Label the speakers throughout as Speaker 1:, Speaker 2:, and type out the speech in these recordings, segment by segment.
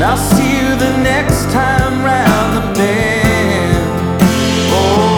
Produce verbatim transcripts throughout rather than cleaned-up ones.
Speaker 1: I'll see you the next time round the bend. Oh,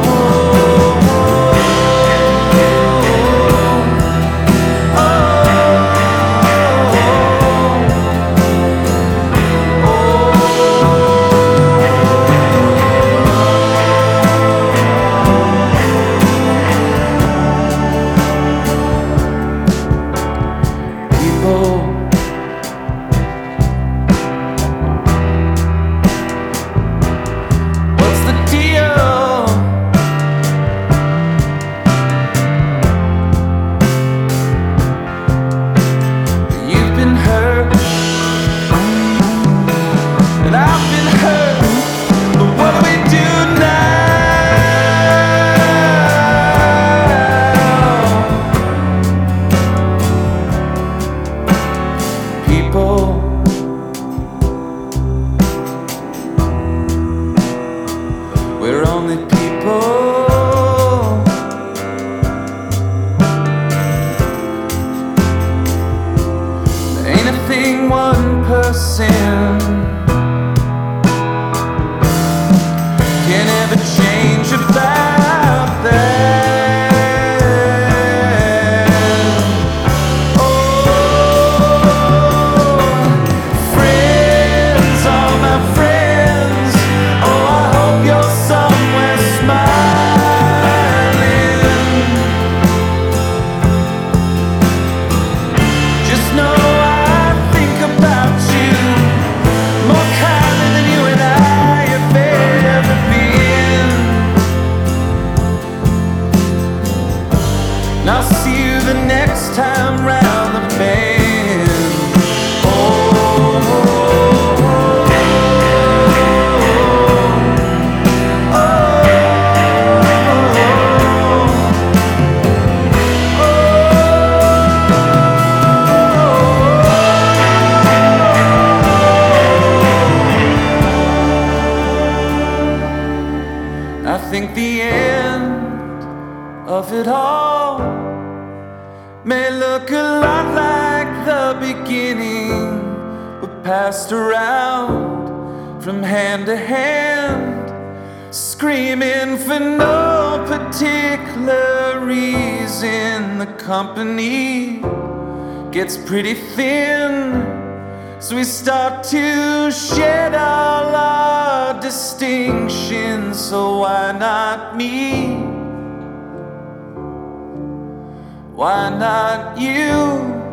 Speaker 1: we're only people. There ain't a thing one person can ever change about that. Oh, friends, all my friends, oh, I hope you're somewhere smiling. Just know I think about you more kindly than you and I have ever been. And I'll see you the next time round the bend. Oh, I think the end of it all may look a lot like the beginning, but passed around from hand to hand, screaming for no particular reason. The company gets pretty thin, so we start to shed all our distinctions. So why not me? Why not you?